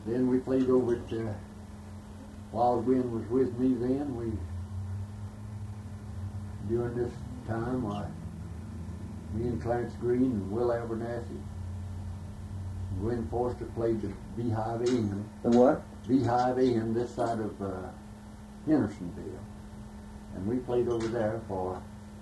Then we played over at Wild Wind was with me then. During this time, me and Clarence Green and Will Abernathy, Gwen Forster played the Beehive Inn. The what? Beehive Inn, this side of Hendersonville. And we played over there for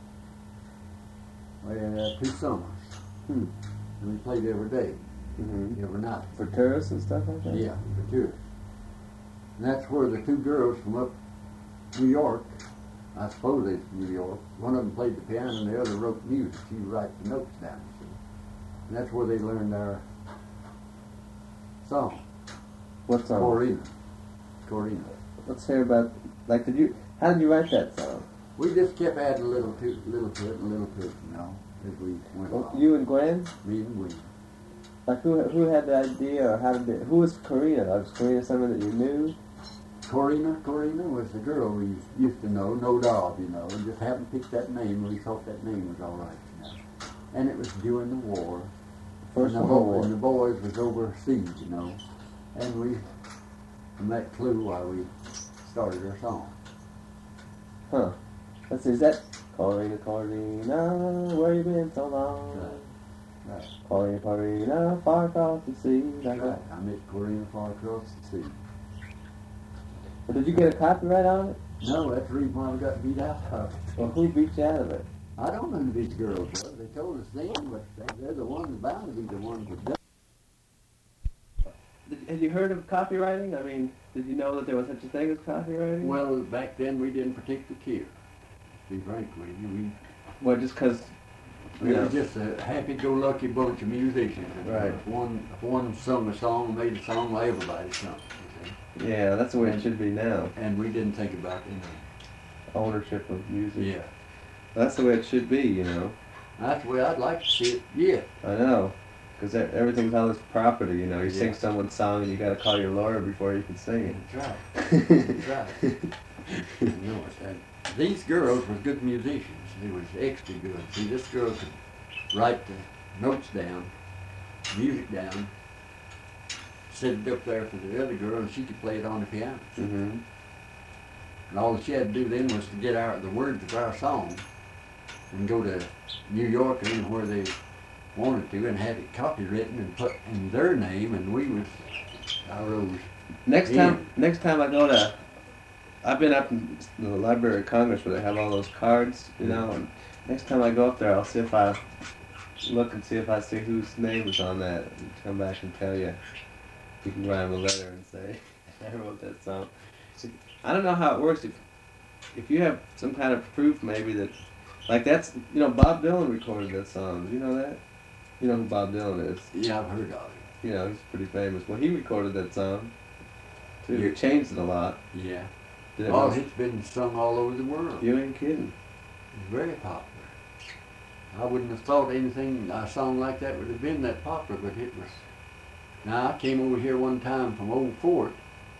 2 summers. And we played every day, every night. For tourists and stuff like that? Yeah, for tourists. And that's where the 2 girls from up New York, I suppose they're from New York, one of them played the piano and the other wrote music. She would write the notes down, see. And that's where they learned their song. What song? Corina. Let's hear about, like, how did you write that song? We just kept adding a little to it, you know, as we went along. You and Gwen? Me and Gwen. Like, who had the idea, or who was Corina? Was Corina someone that you knew? Corina was the girl we used to know of, you know, and just happened to pick that name. We thought that name was all right, you know. And it was during the war. First World War. And the boys was overseas, you know. And from that clue why we started our song. Huh. Let's see, is that Corina, Corina, where you been so long? Right. Corina, Corina, far across the sea. That's right. I met Corina far across the sea. Well, did you get a copyright on it? No, that's the reason why we got beat out of it. Well, who beat you out of it? I don't know who these girls were. They told us then, but they're the ones bound to be the ones that done. Had you heard of copywriting? I mean, did you know that there was such a thing as copywriting? Well, back then we didn't particularly care. To be frank with you, well, just because we were just a happy-go-lucky bunch of musicians. Right. If one sung a song, made a song, well, everybody sung. You see? Yeah, that's the way it should be now. And we didn't think about Ownership of music. Yeah. That's the way it should be, you know. That's the way I'd like to see it. Yeah. I know. Because everything's all this property, you know. You sing someone's song and you got to call your lawyer before you can sing it. That's right. That's right. You know, these girls were good musicians. They was extra good. See, this girl could write the notes down, music down, set it up there for the other girl, and she could play it on the piano. Mm-hmm. And all she had to do then was to get the words of our song and go to New York or anywhere they wanted to and have it copywritten and put in their name, and I rose. Next time I go to, I've been up in the Library of Congress where they have all those cards, you know, and next time I go up there I'll see if I look and see if I see whose name is on that and come back and tell you. You can write them a letter and say, I wrote that song. I don't know how it works. If you have some kind of proof maybe that, like that's, you know, Bob Dylan recorded that song. Do you know that? You know who Bob Dylan is? Yeah, I've heard of it. You know, he's pretty famous. Well, he recorded that song, too. He changed it a lot. Yeah. It's been sung all over the world. You ain't kidding. It's very popular. I wouldn't have thought a song like that would have been that popular, but it was. Now, I came over here one time from Old Fort,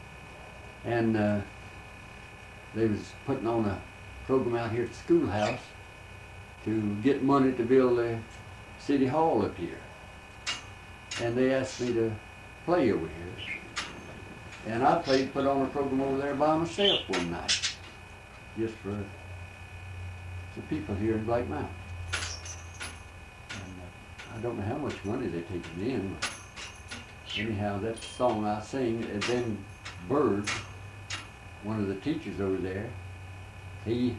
and they was putting on a program out here at the schoolhouse to get money to build a city hall up here. And they asked me to play over here. And I put on a program over there by myself one night, just for the people here in Black Mountain. And I don't know how much money they taken in, but anyhow, that song I sing, and then Bird, one of the teachers over there, he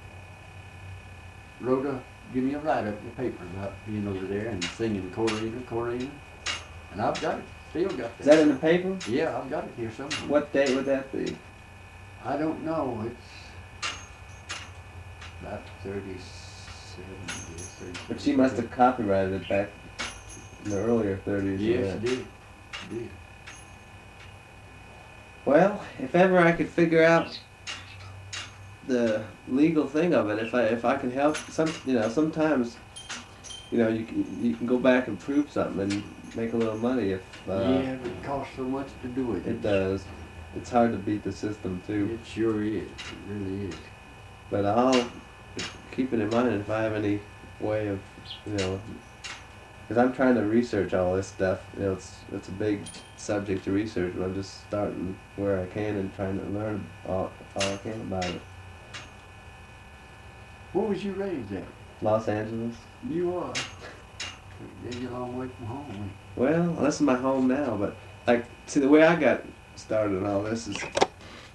give me a write-up in the paper about being over there and singing Corina, and I've got it, still got that. Is that in the paper? Yeah, I've got it here somewhere. What date would that be? I don't know, it's about 37 years. But she must have copyrighted it back in the earlier 30s. Yes, she did. Well, if ever I could figure out the legal thing of it, if I can help, sometimes, you know, you can go back and prove something and make a little money if. Yeah, but it costs so much to do it. It does. It's hard to beat the system too. It sure is. It really is. But I'll keep it in mind if I have any way of, you know, because I'm trying to research all this stuff. You know, it's a big subject to research, but I'm just starting where I can and trying to learn all I can about it. Where was you raised at? Los Angeles. You are. You're a long way from home. Well, this is my home now, but like, see, the way I got started in all this is